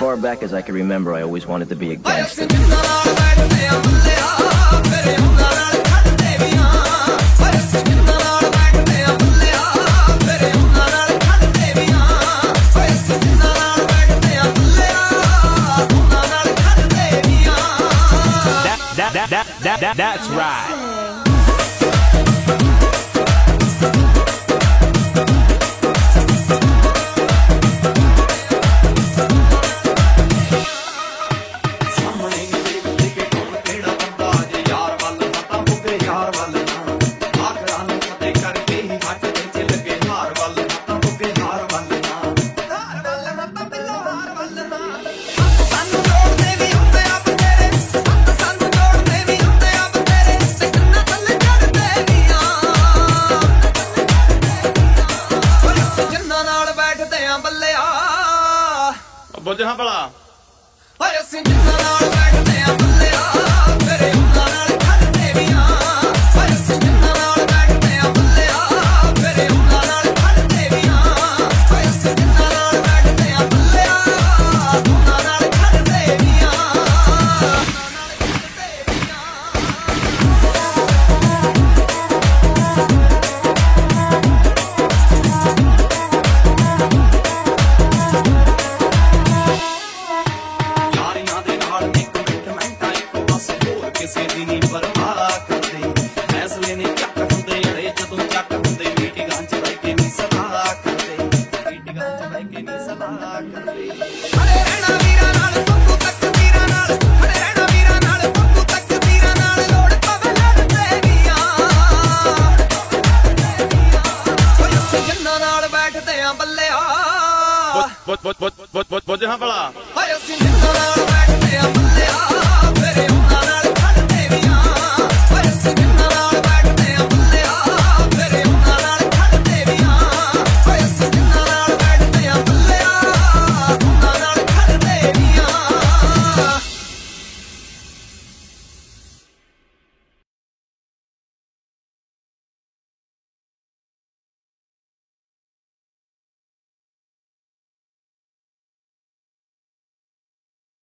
far back as I can remember, I always wanted to be a gangster. That's right. ਬੋਝ ਹਾਂ ਭਲਾ ਓਏ ਅਸੀਂ ਜਿੰਨਾਂ ਨਾਲ ਬੈਠਦੇ ਆਂ ਬੱਲਿਆ ਤੇਰੇ ਉਹਨਾਂ ਨਾਲ ਖੜਦੇ ਵੀ ਆਂ ਓਏ ਅਸੀਂ ਜਿੰਨਾਂ ਨਾਲ ਬੈਠਦੇ ਆਂ ਬੱਲਿਆ ਤੇਰੇ ਉਹਨਾਂ ਨਾਲ ਖੜਦੇ ਵੀ ਆਂ ਓਏ ਅਸੀਂ ਜਿੰਨਾਂ ਨਾਲ ਬੈਠਦੇ ਆਂ ਬੱਲਿਆ ਉਹਨਾਂ ਨਾਲ ਖੜਦੇ ਵੀ ਆਂ ਕਿਸੇ ਦੀ ਨਹੀਂ ਪਰਵਾਹ ਕਰਦੇ ਫੈਸਲੇ ਨੇ ਚੱਕ ਹੁੰਦੇ ਅੜੇ ਜਦੋਂ ਚੱਕ ਹੁੰਦੇ ਮੀਟਿੰਗਾਂ 'ਚ ਬਹਿ ਕੇ ਨਹੀਂ ਸਲਾਹ ਕਰਦੇ ਮੀਟਿੰਗਾਂ 'ਚ ਬਹਿ ਕੇ ਨਹੀਂ ਸਲਾਹ ਕਰਦੇ ਖੜੇ ਰਹਿਣਾ ਵੀਰਾਂ ਨਾਲ ਪੰਗੂ ਤੱਕ ਵੀਰਾਂ ਨਾਲ ਖੜੇ ਰਹਿਣਾ ਵੀਰਾਂ ਨਾਲ ਪੰਗੂ ਤੱਕ ਵੀਰਾਂ ਨਾਲ ਲੋੜ ਪਵੇ ਲੜਦੇ ਵੀ ਆਂ ਓਏ ਅਸੀਂ ਜਿੰਨਾਂ ਨਾਲ ਬੈਠਦੇ ਆਂ ਬੱਲਿਆ ਬੋਝ ਹਾਂ ਭਲਾ